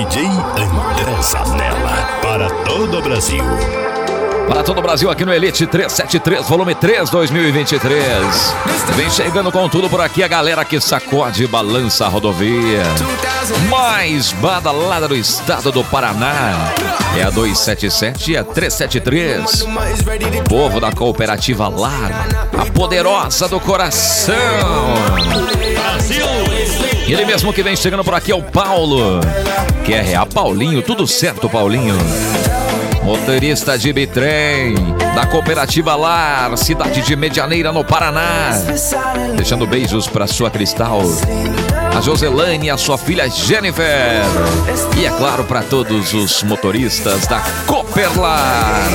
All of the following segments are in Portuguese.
DJ André Zanella, para todo o Brasil. Para todo o Brasil aqui no Elite 373, volume 3, 2023. Vem chegando com tudo por aqui a galera que sacode e balança a rodovia mais badalada do estado do Paraná. É a 277 e a 373. Povo da Cooperativa Lar, a poderosa do coração. Brasil! Ele mesmo que vem chegando por aqui é o Paulo, que é real Paulinho, tudo certo, Paulinho. Motorista de bitrem da Cooperativa Lar, cidade de Medianeira, no Paraná. Deixando beijos para sua Cristal, a Joselane e a sua filha Jennifer. E é claro, para todos os motoristas da Cooperlar.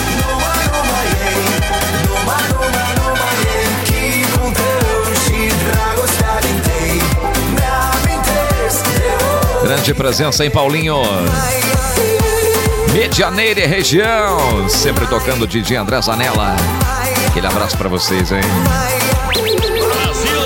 Grande presença em Paulinho, Medianeira e região, sempre tocando DJ André Zanella. Aquele abraço pra vocês, hein? Brasil!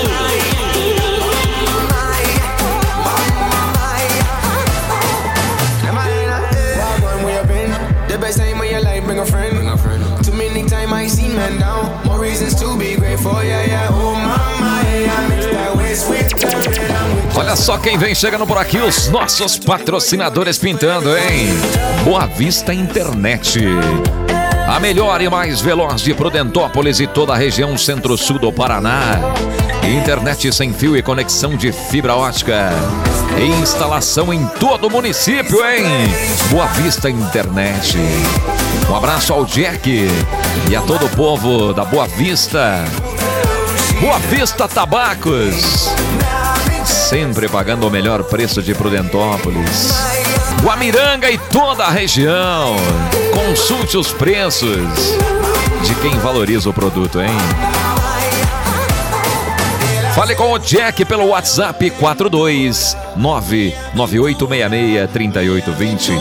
Olha só quem vem chegando por aqui, os nossos patrocinadores pintando, hein? Boa Vista Internet, a melhor e mais veloz de Prudentópolis e toda a região centro-sul do Paraná. Internet sem fio e conexão de fibra ótica. Instalação em todo o município, hein? Boa Vista Internet. Um abraço ao Jack e a todo o povo da Boa Vista. Boa Vista Tabacos, sempre pagando o melhor preço de Prudentópolis, Guamiranga e toda a região. Consulte os preços de quem valoriza o produto, hein? Fale com o Jack pelo WhatsApp 42998663820.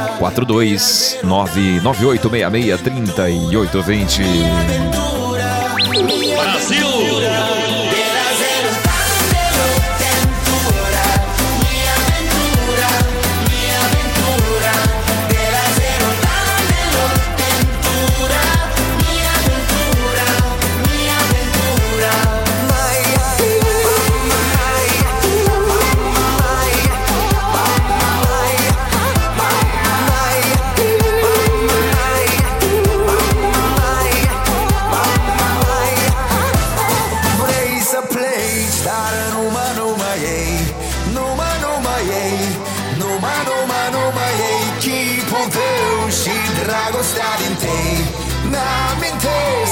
42998663820. Brasil! Drago stát in te, na min te